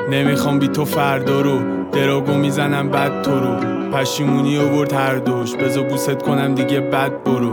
نمیخوام بی تو فردا رو، دراگو میزنم بد تو رو. پشیمونی آورد هر دوش، بذار بوست کنم دیگه بد برو.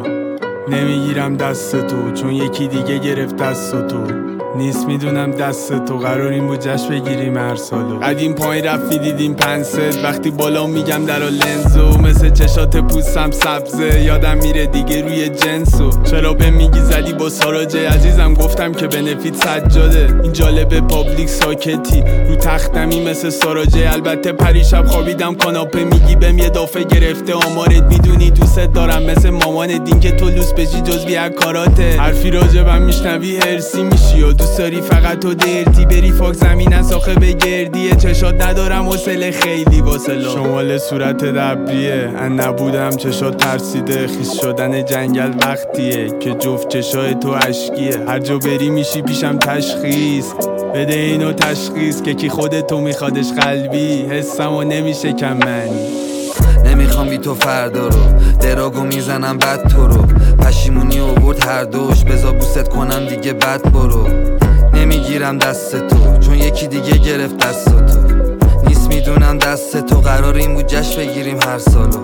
نمیگیرم دست تو چون یکی دیگه گرفت دست تو. نیست میدونم دست تو، قرار این بود جشن بگیریم هر سالو. قدیم پایین رفتی دیدیم پنست، وقتی بالا میگم درا لنزو. مثل چشات پوستم سبزه، یادم میره دیگه روی جنسو. چرا به میگی زدی با ساراجه عزیزم، گفتم که بنفیت سجاده. این جالبه پابلیک ساکتی رو تختمی مثل ساراجه. البته پریشب خوابیدم کاناپه، میگی بهم یه دافه گرفته آمارت. میدونی دوست دارم مثل مامان دین که تو لوس بشی جزوی کاراته. حرفی راجبم میشنوی هرسی میشی و دوست داری فقط تو درتی بری فاک زمین از آخه بگردیه. چشات ندارم حوصله خیلی واسه شمال صورت دبریه. ان نبودم چشات ترسیده، خیس شدن جنگل وقتیه که جفت چشای تو عشقیه. هر جا بری میشی پیشم تشخیص بده اینو تشخیص که کی خودتو میخوادش قلبی. حسم و نمیشه کم معنی. نمیخوام بی تو فردا رو، دراگو میزنم بد تو رو. پشیمونی آورد هر دوش، بذار بوست کنم دیگه بد برو. نمیگیرم دست تو چون یکی دیگه گرفت دست تو. نیست میدونم دست تو، قرار این بود جشن بگیریم هر سالو.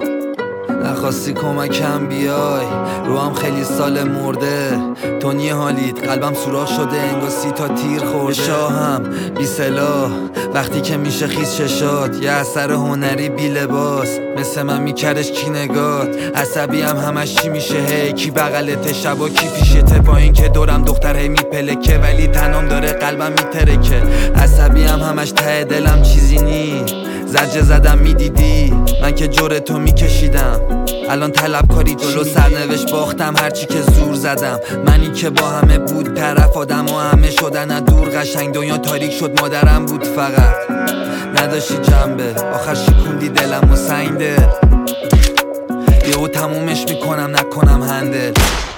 نخواستی کمکم بیای، رو هم خیلی سال مرده. تو نی حالیت قلبم سوراخ شده، انگار 30 تا تیر خورده. شاهم بی سلاح وقتی که میشه خیس چشات. یه اثر هنری بی لباس، مثل من میکردش کی نگات. عصبی هم همش چی میشه، هی کی بغلت شبا کی پیشته. با این که دورم دختر هی میپلکه، ولی تنم داره قلبم میترکه. عصبی هم همش ته دلم چیزی نی، زجه زدم میدیدی من که جور تو میکشیدم. الان طلبکاری جلو سرنوشت باختم، هرچی که زور زدم. منی که با همه بود طرف، آدم و همه شدن از دور قشنگ. دنیا تاریک شد مادرم بود فقط، نداشتی جنبه. آخر شکوندی دلم و سنگ دل، یهو تمومش میکنم نکنم هندل.